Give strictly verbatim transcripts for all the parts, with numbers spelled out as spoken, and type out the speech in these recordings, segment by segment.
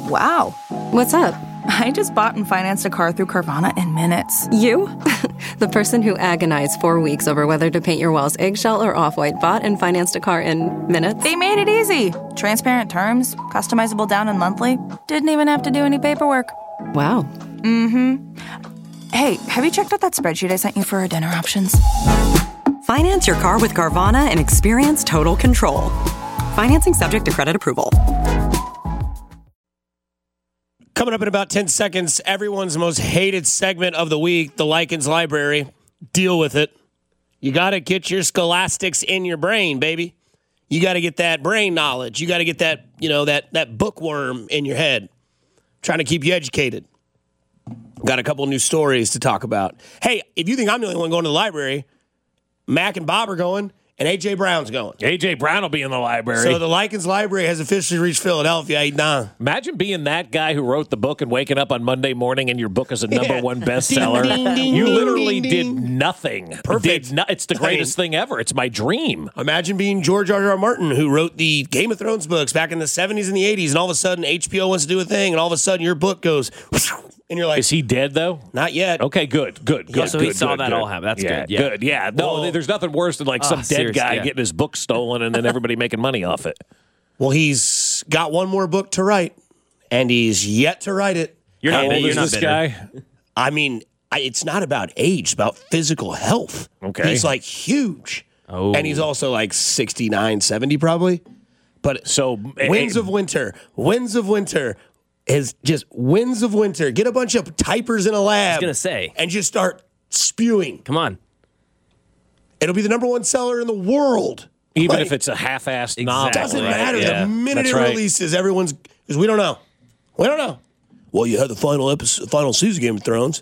Wow. What's up? I just bought and financed a car through Carvana in minutes. You? The person who agonized four weeks over whether to paint your walls eggshell or off-white bought and financed a car in minutes? They made it easy. Transparent terms, customizable down and monthly. Didn't even have to do any paperwork. Wow. Mm-hmm. Hey, have you checked out that spreadsheet I sent you for our dinner options? Finance your car with Carvana and experience total control. Financing subject to credit approval. Coming up in about ten seconds, everyone's most hated segment of the week, the Likens Library. Deal with it. You got to get your scholastics in your brain, baby. You got to get that brain knowledge. You got to get that, you know, that that bookworm in your head. Trying to keep you educated. Got a couple new stories to talk about. Hey, if you think I'm the only one going to the library, Mac and Bob are going, and A J. Brown's going. A J. Brown will be in the library. So the Likens Library has officially reached Philadelphia. Nah. Imagine being that guy who wrote the book and waking up on Monday morning and your book is a number Yeah. one bestseller. Ding, ding, ding, you ding, literally ding, did ding. nothing. Perfect. Did no- it's the greatest I mean, thing ever. It's my dream. Imagine being George R. R. Martin, who wrote the Game of Thrones books back in the seventies and the eighties, and all of a sudden H B O wants to do a thing, and all of a sudden your book goes, and you're like, Is he dead, though? not yet. Okay, good, good, good. so good, he saw good, that good. all happen. That's yeah, good, yeah. Good, yeah. No, Well- there's nothing worse than like some Oh, dead seriously, guy yeah. getting his book stolen and then everybody making money off it. Well, he's got one more book to write, and he's yet to write it. You're How not, old you're is not this bitter. guy? I mean, I, it's not about age, it's about physical health. Okay. He's like huge. Oh. And he's also like sixty-nine, seventy probably. But So, Winds eh, of Winter, Winds of Winter is just Winds of Winter. Get a bunch of typers in a lab. I was gonna say. And just start spewing. Come on. It'll be the number one seller in the world. even Like, if it's a half-assed Exactly. novel. doesn't right? matter. Yeah. The minute That's it right. releases, everyone's because we don't know. We don't know. Well, you had the final episode, final season of Game of Thrones.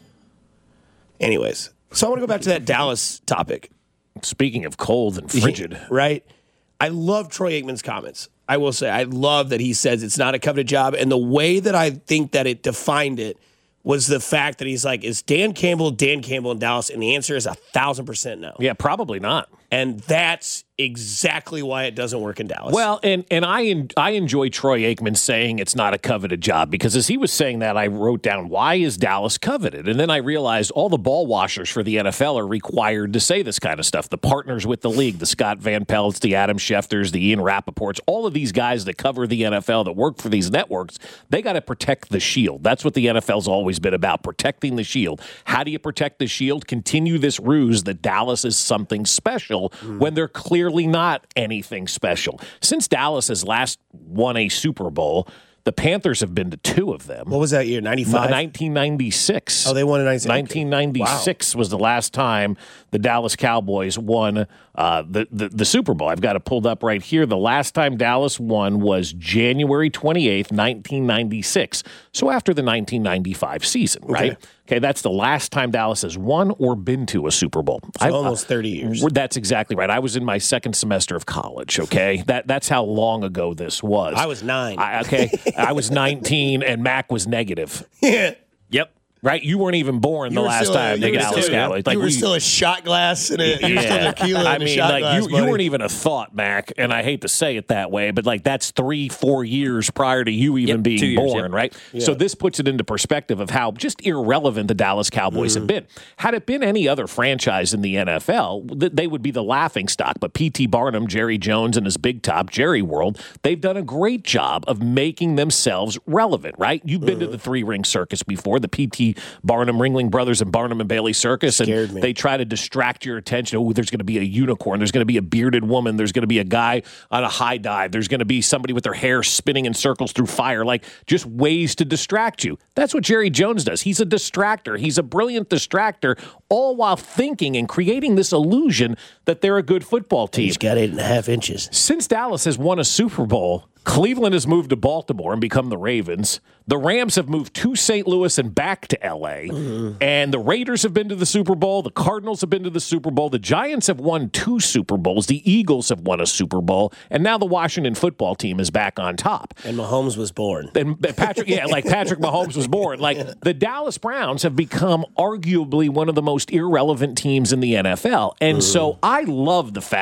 Anyways, so I want to go back to that Dallas topic. Speaking of cold and frigid. Right? I love Troy Aikman's comments. I will say I love that he says it's not a coveted job, and the way that I think that it defined it was the fact that he's like, is Dan Campbell Dan Campbell in Dallas? And the answer is a thousand percent no. Yeah, probably not. And that's exactly why it doesn't work in Dallas. Well, and and I en- I enjoy Troy Aikman saying it's not a coveted job because as he was saying that, I wrote down, why is Dallas coveted? And then I realized all the ball washers for the N F L are required to say this kind of stuff. The partners with the league, the Scott Van Pelts, the Adam Schefters, the Ian Rappaports, all of these guys that cover the N F L that work for these networks, they got to protect the shield. That's what the N F L's always been about, protecting the shield. How do you protect the shield? Continue this ruse that Dallas is something special when they're clearly not anything special. Since Dallas has last won a Super Bowl, the Panthers have been to two of them. what was that year? ninety-five? nineteen ninety-six. Oh, they won in ninety-six. nineteen ninety-six was the last time the Dallas Cowboys won uh, the, the, the Super Bowl. I've got it pulled up right here. The last time Dallas won was January twenty-eighth, nineteen ninety-six. So after the nineteen ninety-five season, right? Okay. Okay, that's the last time Dallas has won or been to a Super Bowl. So almost thirty years. That's exactly right. I was in my second semester of college, okay? that That's how long ago this was. I was nine. I, okay, I was nineteen, and Mac was negative. Yeah. Yep. Right, you weren't even born the were last still a- time you the were Dallas still- Cowboys. you were we- still a shot glass and a, you were still tequila I and a mean, shot like glass, you, you buddy. weren't even a thought, Mac, and I hate to say it that way, but like that's three, four years prior to you even Yep, being two years, born, yep. right? So this puts it into perspective of how just irrelevant the Dallas Cowboys Mm-hmm. have been. Had it been any other franchise in the N F L, th- they would be the laughing stock. But P T. Barnum, Jerry Jones, and his big top Jerry World, they've done a great job of making themselves relevant, right? You've been Mm-hmm. to the three ring circus before, the P T. Barnum, Ringling Brothers, and Barnum and Bailey circus, and Scared me. they try to distract your attention. Oh, there's going to be a unicorn. There's going to be a bearded woman. There's going to be a guy on a high dive. There's going to be somebody with their hair spinning in circles through fire. Like just ways to distract you. That's what Jerry Jones does. He's a distractor. He's a brilliant distractor, all while thinking and creating this illusion that they're a good football team. He's got eight and a half inches. Since Dallas has won a Super Bowl, Cleveland has moved to Baltimore and become the Ravens. The Rams have moved to Saint Louis and back to L A. Mm-hmm. And the Raiders have been to the Super Bowl. The Cardinals have been to the Super Bowl. The Giants have won two Super Bowls. The Eagles have won a Super Bowl. And now the Washington football team is back on top. And Mahomes was born. And Patrick, yeah, like Patrick Mahomes was born. Like the Dallas Browns have become arguably one of the most irrelevant teams in the N F L. And mm. so I love the fact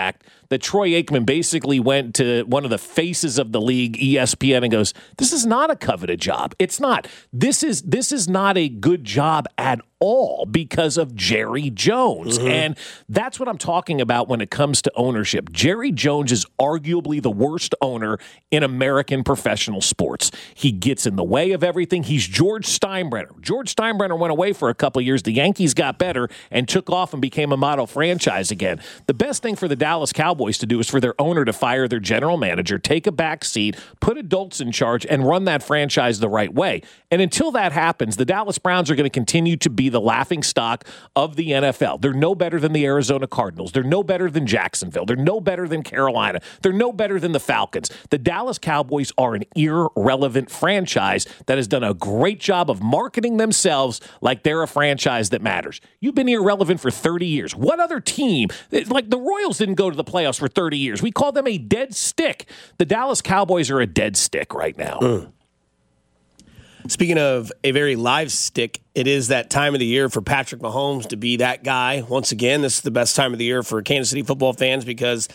that Troy Aikman basically went to one of the faces of the league, E S P N, and goes, "This is not a coveted job. It's not. This is this is not a good job at all because of Jerry Jones." Mm-hmm. And that's what I'm talking about when it comes to ownership. Jerry Jones is arguably the worst owner in American professional sports. He gets in the way of everything. He's George Steinbrenner. George Steinbrenner went away for a couple of years. The Yankees got better and took off and became a model franchise again. The best thing for the Dallas Cowboys to do is for their owner to fire their general manager, take a back seat, put adults in charge, and run that franchise the right way. And until that happens, the Dallas Browns are going to continue to be the laughing stock of the N F L. They're no better than the Arizona Cardinals. They're no better than Jacksonville. They're no better than Carolina. They're no better than the Falcons. The Dallas Cowboys are an irrelevant franchise that has done a great job of marketing themselves like they're a franchise that matters. You've been irrelevant for thirty years. What other team, like the Royals didn't go to the playoffs for thirty years. We call them a dead stick. The Dallas Cowboys are a dead stick right now. Mm. Speaking of a very live stick, it is that time of the year for Patrick Mahomes to be that guy. Once again, this is the best time of the year for Kansas City football fans because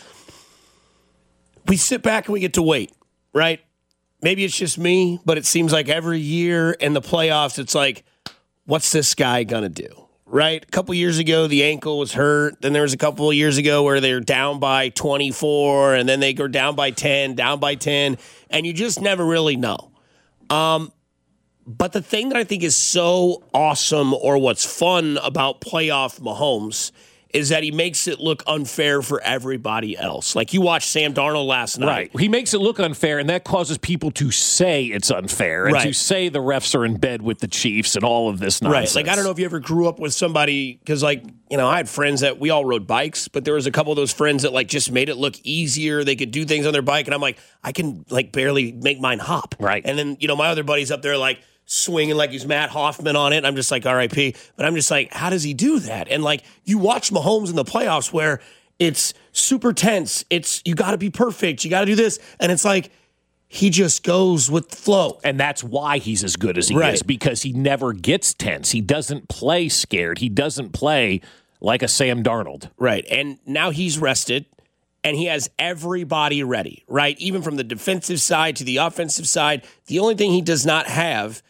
we sit back and we get to wait, right? Maybe it's just me, but it seems like every year in the playoffs, it's like, what's this guy going to do, right? A couple years ago, the ankle was hurt. Then there was a couple of years ago where they're down by twenty-four, and then they go down by ten, down by ten, and you just never really know. Um, But the thing that I think is so awesome or what's fun about playoff Mahomes is that he makes it look unfair for everybody else. Like you watched Sam Darnold last night. Right. He makes it look unfair, and that causes people to say it's unfair and right. to say the refs are in bed with the Chiefs and all of this nonsense. Right. Like, I don't know if you ever grew up with somebody, because, like, you know, I had friends that we all rode bikes, but there was a couple of those friends that, like, just made it look easier. They could do things on their bike, and I'm like, I can, like, barely make mine hop. Right. And then, you know, my other buddy's up there, like, swinging like he's Matt Hoffman on it. I'm just like, R I P. But I'm just like, how does he do that? And like, you watch Mahomes in the playoffs where it's super tense. It's, you got to be perfect. You got to do this. And it's like, he just goes with the flow. And that's why he's as good as he right. is, because he never gets tense. He doesn't play scared. He doesn't play like a Sam Darnold. Right. And now he's rested. And he has everybody ready, right? Even from the defensive side to the offensive side. The only thing he does not have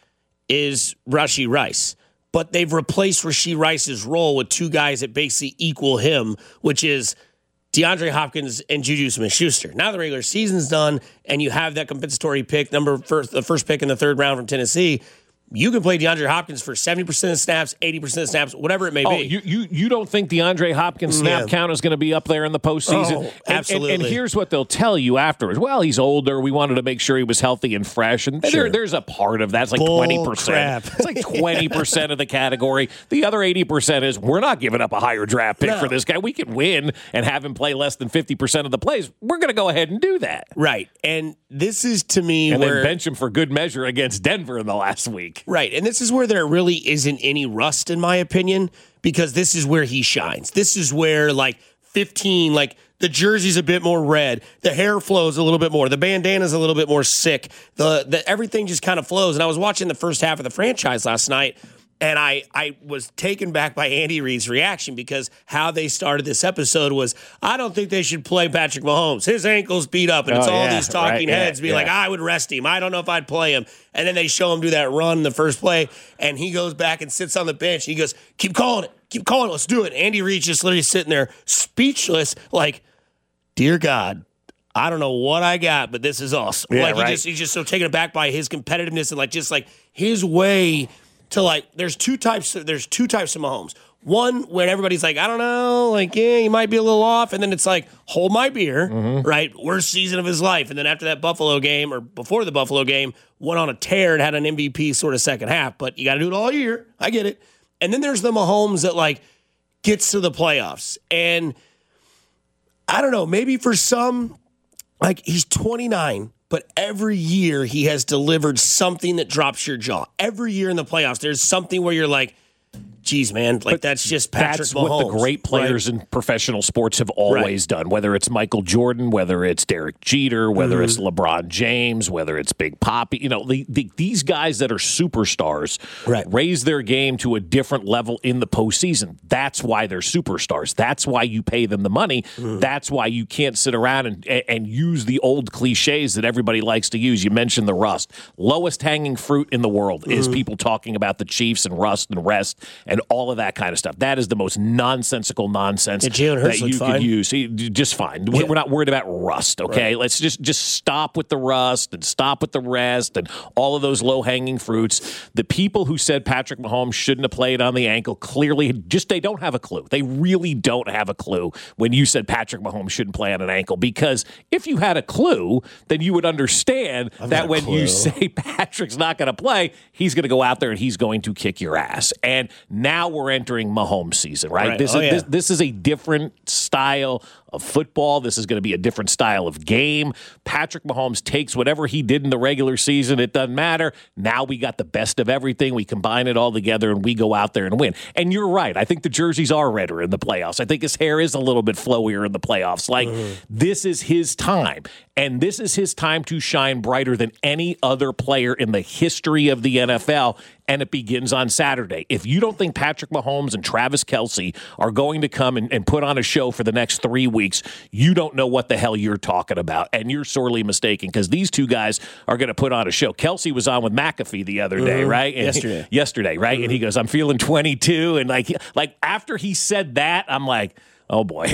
is Rashee Rice. But they've replaced Rashee Rice's role with two guys that basically equal him, which is DeAndre Hopkins and Juju Smith-Schuster. Now the regular season's done, and you have that compensatory pick, number first, the first pick in the third round from Tennessee. You can play DeAndre Hopkins for seventy percent of snaps, eighty percent of snaps, whatever it may oh, be. You, you you don't think DeAndre Hopkins' snap yeah. count is going to be up there in the postseason? Oh, and, absolutely. And, and here's what they'll tell you afterwards. Well, he's older. We wanted to make sure he was healthy and fresh. And sure. there, there's a part of that. It's like Bull twenty percent. crap. It's like twenty percent of the category. The other eighty percent is we're not giving up a higher draft pick no. for this guy. We can win and have him play less than fifty percent of the plays. We're going to go ahead and do that. Right. And this is, to me, and where... then bench him for good measure against Denver in the last week. Right. And this is where there really isn't any rust, in my opinion, because this is where he shines. This is where, like, fifteen, like, the jersey's a bit more red, the hair flows a little bit more, the bandana's a little bit more sick, the, the everything just kind of flows. And I was watching the first half of the franchise last night, and I, I was taken back by Andy Reid's reaction because how they started this episode was, I don't think they should play Patrick Mahomes. His ankle's beat up, and it's oh, all yeah, these talking right, heads yeah, being yeah. like, I would rest him. I don't know if I'd play him. And then they show him do that run in the first play, and he goes back and sits on the bench, and he goes, keep calling it. Keep calling it. Let's do it. Andy Reid's just literally sitting there speechless like, dear God, I don't know what I got, but this is awesome. Yeah, like he right. just, he's just so taken aback by his competitiveness and like just like his way to like, there's two types of, there's two types of Mahomes. One, when everybody's like, I don't know, like, yeah, he might be a little off. And then it's like, hold my beer, mm-hmm. right? Worst season of his life. And then after that Buffalo game, or before the Buffalo game, went on a tear and had an M V P sort of second half. But you got to do it all year. I get it. And then there's the Mahomes that, like, gets to the playoffs. And I don't know, maybe for some, like, he's twenty-nine. But every year he has delivered something that drops your jaw. Every year in the playoffs, there's something where you're like, geez, man, like But that's just Patrick That's Mahomes. what the great players right? in professional sports have always Right. done, whether it's Michael Jordan, whether it's Derek Jeter, whether Mm-hmm. it's LeBron James, whether it's Big Papi. You know, the, the, these guys that are superstars Right. raise their game to a different level in the postseason. That's why they're superstars. That's why you pay them the money. Mm. That's why you can't sit around and, and use the old cliches that everybody likes to use. You mentioned the rust. Lowest hanging fruit in the world is Mm-hmm. people talking about the Chiefs and rust and rest and all of that kind of stuff. That is the most nonsensical nonsense Yeah, Jalen Hurts that looked you fine. could use. He- Just fine. We're Yeah. we're not worried about rust, okay? Let's just just stop with the rust and stop with the rest and all of those low-hanging fruits. The people who said Patrick Mahomes shouldn't have played on the ankle clearly just they don't have a clue. They really don't have a clue when you said Patrick Mahomes shouldn't play on an ankle, because if you had a clue, then you would understand got that a when you clue. say Patrick's not going to play, he's going to go out there and he's going to kick your ass. And now we're entering Mahomes season, right? Right. This Oh, is yeah. this, this is a different style of football. This is going to be a different style of game. Patrick Mahomes takes whatever he did in the regular season. It doesn't matter. Now we got the best of everything. We combine it all together and we go out there and win. And you're right. I think the jerseys are redder in the playoffs. I think his hair is a little bit flowier in the playoffs. Like, Mm-hmm. this is his time. And this is his time to shine brighter than any other player in the history of the N F L. And it begins on Saturday. If you don't think Patrick Mahomes and Travis Kelce are going to come and, and put on a show for the next three weeks, you don't know what the hell you're talking about. And you're sorely mistaken, because these two guys are going to put on a show. Kelce was on with McAfee the other day, right? And Yesterday. He, yesterday, right? And he goes, I'm feeling twenty-two. And like, like after he said that, I'm like, oh, boy.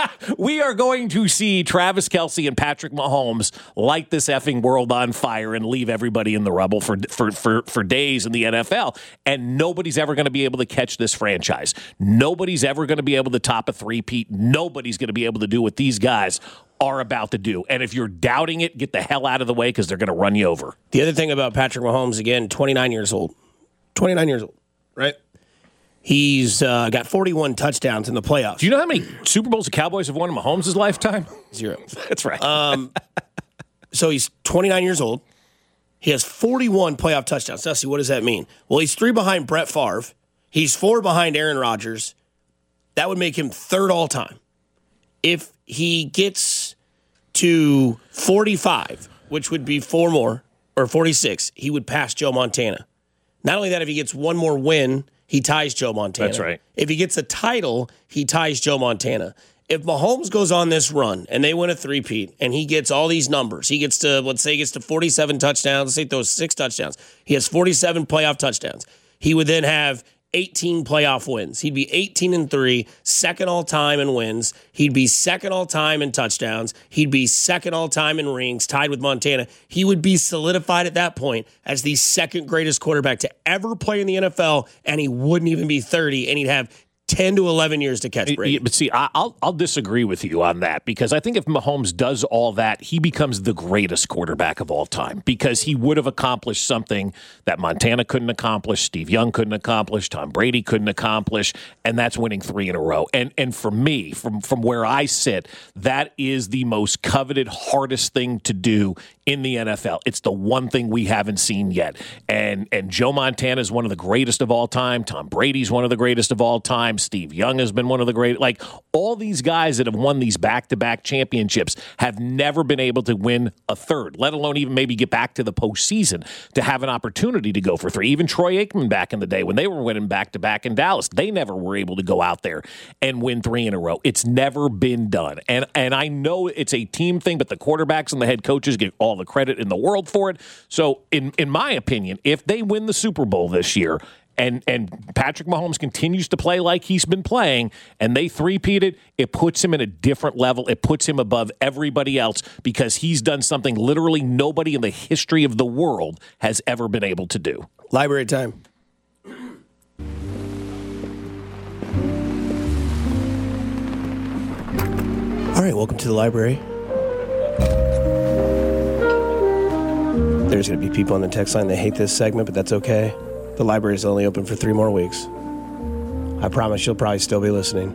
We are going to see Travis Kelce and Patrick Mahomes light this effing world on fire and leave everybody in the rubble for, for, for, for days in the N F L. And nobody's ever going to be able to catch this franchise. Nobody's ever going to be able to top a three-peat. Nobody's going to be able to do what these guys are about to do. And if you're doubting it, get the hell out of the way, because they're going to run you over. The other thing about Patrick Mahomes, again, twenty-nine years old. twenty-nine years old, right? He's uh, got forty-one touchdowns in the playoffs. Do you know how many Super Bowls the Cowboys have won in Mahomes' lifetime? Zero. That's right. Um, so he's twenty-nine years old. He has forty-one playoff touchdowns. Dusty, what does that mean? Well, he's three behind Brett Favre. He's four behind Aaron Rodgers. That would make him third all time. If he gets to forty-five, which would be four more, or forty-six, he would pass Joe Montana. Not only that, if he gets one more win, he ties Joe Montana. That's right. If he gets a title, he ties Joe Montana. If Mahomes goes on this run and they win a three-peat and he gets all these numbers, he gets to, let's say he gets to forty-seven touchdowns, let's say he throws six touchdowns. He has forty-seven playoff touchdowns. He would then have eighteen playoff wins. He'd be eighteen and three, second all-time in wins. He'd be second all-time in touchdowns. He'd be second all-time in rings, tied with Montana. He would be solidified at that point as the second greatest quarterback to ever play in the N F L, and he wouldn't even be thirty, and he'd have ten to eleven years to catch Brady. Yeah, but see, I- I'll I'll disagree with you on that, because I think if Mahomes does all that, he becomes the greatest quarterback of all time, because he would have accomplished something that Montana couldn't accomplish, Steve Young couldn't accomplish, Tom Brady couldn't accomplish, and that's winning three in a row. And and for me, from from where I sit, that is the most coveted, hardest thing to do in the N F L. It's the one thing we haven't seen yet. And and Joe Montana is one of the greatest of all time. Tom Brady's one of the greatest of all time. Steve Young has been one of the great. Like, all these guys that have won these back-to-back championships have never been able to win a third, let alone even maybe get back to the postseason to have an opportunity to go for three. Even Troy Aikman back in the day when they were winning back-to-back in Dallas, they never were able to go out there and win three in a row. It's never been done. And and I know it's a team thing, but the quarterbacks and the head coaches get all the credit in the world for it. So in in my opinion, if they win the Super Bowl this year, and and Patrick Mahomes continues to play like he's been playing, and they three-peated, it puts him in a different level. It puts him above everybody else, because he's done something literally nobody in the history of the world has ever been able to do. Library time. All right, welcome to the library. There's going to be people on the text line that hate this segment, but that's okay. The library is only open for three more weeks. I promise you'll probably still be listening.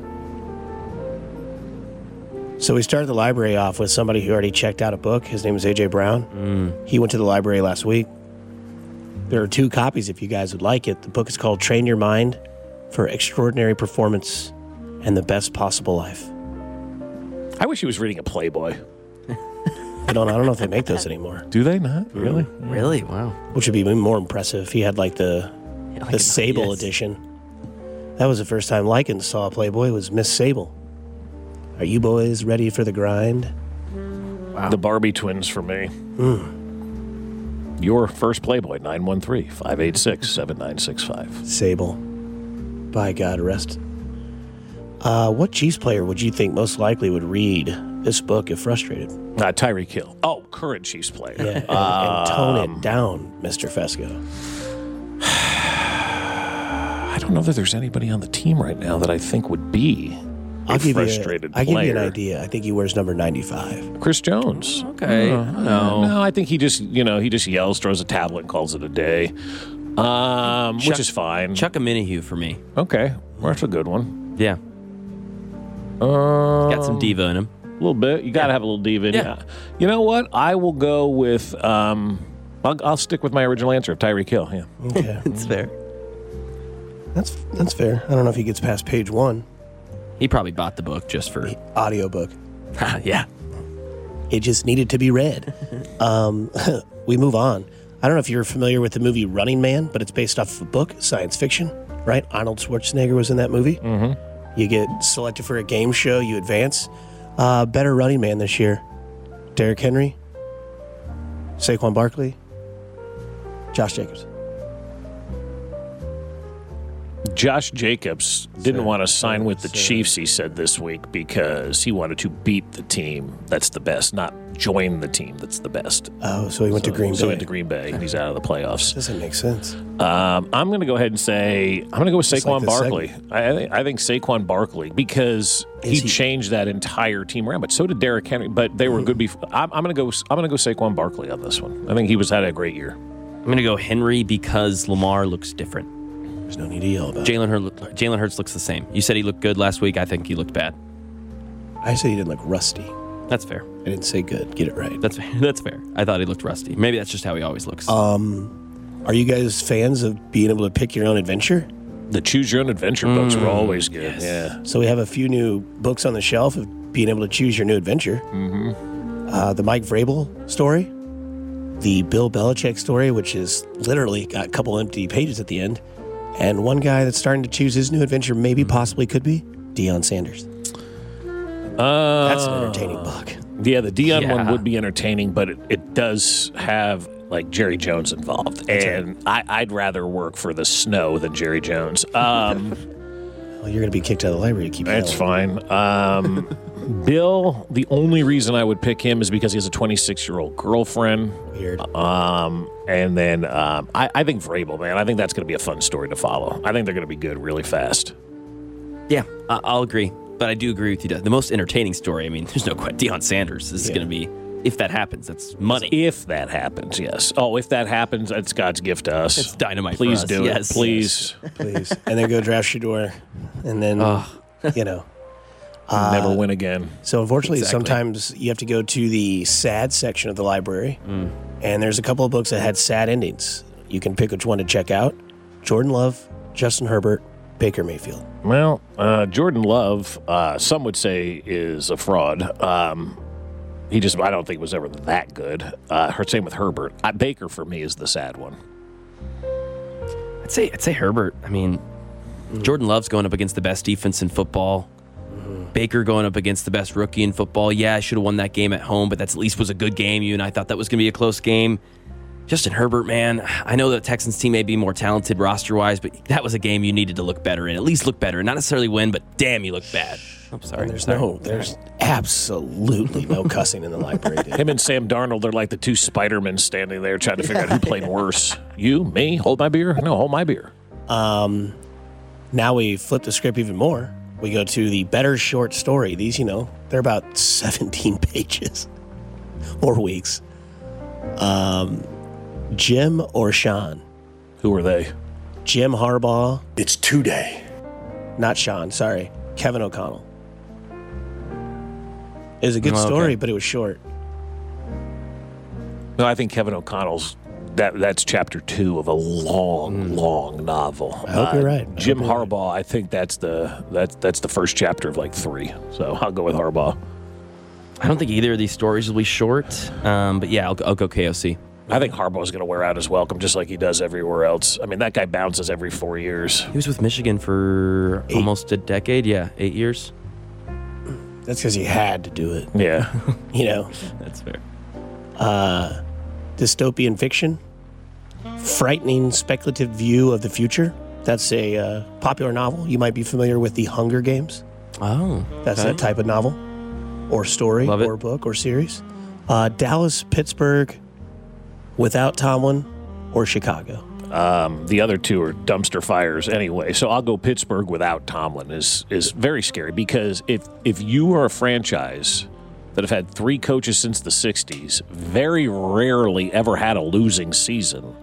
So we started the library off with somebody who already checked out a book. His name is A J Brown. Mm. He went to the library last week. There are two copies if you guys would like it. The book is called Train Your Mind for extraordinary performance and the best possible life. I wish he was reading a Playboy. I don't, I don't know if they make those anymore. Do they not? Really? Really? Wow. Which would be even more impressive if he had like the Yeah, like the an- Sable yes. edition. That was the first time Likens saw a Playboy, was Miss Sable. Are you boys ready for the grind? Wow. The Barbie twins for me. Mm. Your first Playboy, nine one three, five eight six, seven nine six five. Sable. By God, rest. Uh, what Chiefs player would you think most likely would read this book if frustrated? Uh, Tyreek Hill. Oh, current Chiefs player. Yeah, and, and tone it down, Mister Fesco. I don't know that there's anybody on the team right now that I think would be I'll a give frustrated you. A, I'll give you an player. idea. I think he wears number ninety-five. Chris Jones. Okay. Uh, No. no, I think he just, you know, he just yells, throws a tablet, and calls it a day, um, Chuck- which is fine. Chuck a Minihue for me. Okay, well, that's a good one. Yeah. Uh, Got some diva in him. A little bit. You got to have a little diva in Yeah. you. You know what? I will go with. Um, I'll, I'll stick with my original answer of Tyreek Hill. Yeah. Okay, It's fair. that's that's fair. I don't know if he gets past page one. He probably bought the book just for. Audiobook. Yeah. It just needed to be read. Um, we move on. I don't know if you're familiar with the movie Running Man, but it's based off of a book, science fiction, right? Arnold Schwarzenegger was in that movie. Mm-hmm. You get selected for a game show, you advance. Uh, better Running Man this year. Derrick Henry, Saquon Barkley, Josh Jacobs. Josh Jacobs didn't Sir, want to sign with the sir. Chiefs, he said this week, because he wanted to beat the team that's the best, not join the team that's the best. Oh, so he went to Green So Bay. he went to Green Bay. He's out of the playoffs. Doesn't make sense. Um, I'm going to go ahead and say I'm going to go with Just Saquon like this Barkley. I, I think I think Saquon Barkley because he, Is he- changed that entire team around. But so did Derrick Henry. But they were good before. I'm, I'm going to go. I'm going to go Saquon Barkley on this one. I think he was had a great year. I'm going to go Henry because Lamar looks different. There's no need to yell about it. Jalen Hurts, Jalen Hurts looks the same. You said he looked good last week. I think he looked bad. I said he didn't look rusty. That's fair. I didn't say good. Get it right. That's that's fair. I thought he looked rusty. Maybe that's just how he always looks. Um, are you guys fans of being able to pick your own adventure? The choose your own adventure books were always good. Yeah. So we have a few new books on the shelf of being able to choose your new adventure. Mm-hmm. Uh, the Mike Vrabel story, the Bill Belichick story, which is literally got a couple empty pages at the end, and one guy that's starting to choose his new adventure, maybe possibly could be Deion Sanders. Uh, That's an entertaining book. Yeah, the Dion Yeah. one would be entertaining, but it, it does have like Jerry Jones involved, and I, I'd rather work for the snow than Jerry Jones. Um, Well, you're going to be kicked out of the library to keep That's yelling. fine. Um, Bill, the only reason I would pick him is because he has a twenty-six-year-old girlfriend. Weird. Um, and then um, I, I think Vrabel, man, I think that's going to be a fun story to follow. I think they're going to be good really fast. yeah, I- I'll agree. But I do agree with you. The most entertaining story, I mean, there's no question. Deion Sanders is Yeah. going to be, if that happens, that's money. If that happens, yes. Oh, if that happens, that's God's gift to us. It's dynamite for Please us, do yes. it. Please. Please. And then go draft Shador. And then, you know. Never win again. So unfortunately, Exactly. sometimes you have to go to the sad section of the library, and there's a couple of books that had sad endings. You can pick which one to check out. Jordan Love, Justin Herbert, Baker Mayfield. Well, uh, Jordan Love, uh, some would say, is a fraud. Um, he just, I don't think was ever that good. Uh, her same with Herbert. Uh, Baker for me is the sad one. I'd say I'd say Herbert. I mean, Jordan Love's going up against the best defense in football. Baker going up against the best rookie in football. Yeah, I should have won that game at home, but that's at least was a good game. You and I thought that was going to be a close game. Justin Herbert, man, I know the Texans team may be more talented roster-wise, but that was a game you needed to look better in. At least look better. Not necessarily win, but damn, you look bad. I'm sorry. And there's Sorry. no, there's absolutely no cussing in the library. Dude. Him and Sam Darnold, they're like the two Spider-Men standing there trying to figure out who played worse. You, me, hold my beer? No, hold my beer. Um, now we flip the script even more. We go to the better short story. These, you know, they're about seventeen pages or weeks. Um, Jim or Sean? Who are they? Jim Harbaugh. It's two-day. Not Sean, sorry. Kevin O'Connell. It was a good Oh, okay. story, but it was short. No, I think Kevin O'Connell's that that's chapter two of a long, mm. long novel. I hope uh, you're right. I Jim Harbaugh, right. I think that's the that's that's the first chapter of like three. So I'll go with Harbaugh. I don't think either of these stories will be short, um, but yeah, I'll, I'll go K O C. I think Harbaugh's going to wear out his welcome just like he does everywhere else. I mean, that guy bounces every four years. He was with Michigan for eight. almost a decade. Yeah, eight years. That's because he had to do it. Yeah. You know. That's fair. Uh, dystopian fiction. Frightening speculative view of the future. That's a uh, popular novel. You might be familiar with The Hunger Games. Oh. That's okay. that type of novel or story Love it. or book or series. Uh, Dallas, Pittsburgh, without Tomlin, or Chicago. Um, the other two are dumpster fires anyway. So I'll go Pittsburgh without Tomlin is is very scary because if if you are a franchise that have had three coaches since the sixties, very rarely ever had a losing season,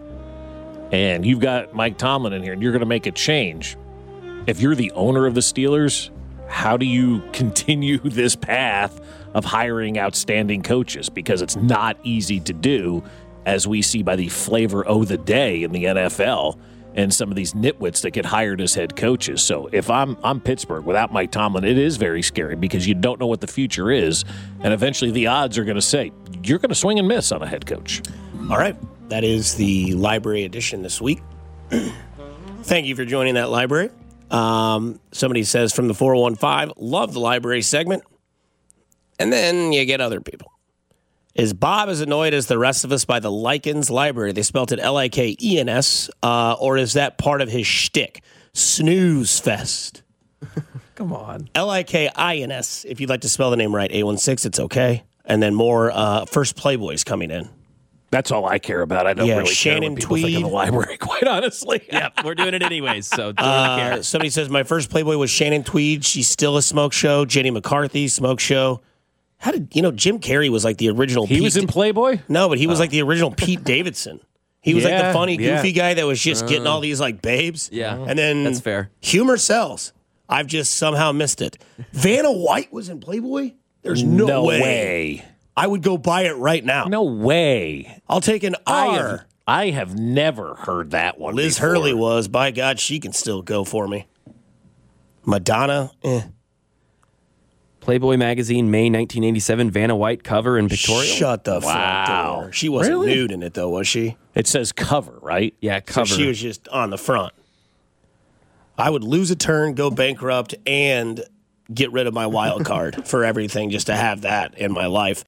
and you've got Mike Tomlin in here and you're going to make a change, if you're the owner of the Steelers, how do you continue this path of hiring outstanding coaches? Because it's not easy to do, as we see by the flavor of the day in the N F L and some of these nitwits that get hired as head coaches. So if I'm I'm Pittsburgh without Mike Tomlin, it is very scary because you don't know what the future is. And eventually the odds are going to say, you're going to swing and miss on a head coach. All right. That is the library edition this week. Thank you for joining that library. Um, somebody says from the four one five, love the library segment. And then you get other people. Is Bob as annoyed as the rest of us by the Likens Library? They spelled it L I K E N S. Uh, or is that part of his shtick? Snooze fest. Come on. L I K I N S. If you'd like to spell the name right, A one six, it's okay. And then more uh, first Playboys coming in. That's all I care about. I don't yeah, really Shannon care what people Tweed. think of the library, quite honestly. Yep, we're doing it anyways, so don't uh, care. Somebody says, my first Playboy was Shannon Tweed. She's still a smoke show. Jenny McCarthy, smoke show. How did, you know, Jim Carrey was like the original He Pete. was in Playboy? No, but he was oh. like the original Pete Davidson. He was yeah, like the funny, goofy yeah. guy that was just uh, getting all these like babes. Yeah, and then that's fair. Humor sells. I've just somehow missed it. Vanna White was in Playboy? There's no, no way. way. I would go buy it right now. No way. I'll take an I R. have, I have never heard that one Liz before. Hurley was. By God, she can still go for me. Madonna, eh. Playboy magazine, May nineteen eighty-seven, Vanna White cover in pictorial. Shut the wow. front door. She wasn't really? nude in it, though, was she? It says cover, right? Yeah, cover. So she was just on the front. I would lose a turn, go bankrupt, and get rid of my wild card for everything just to have that in my life.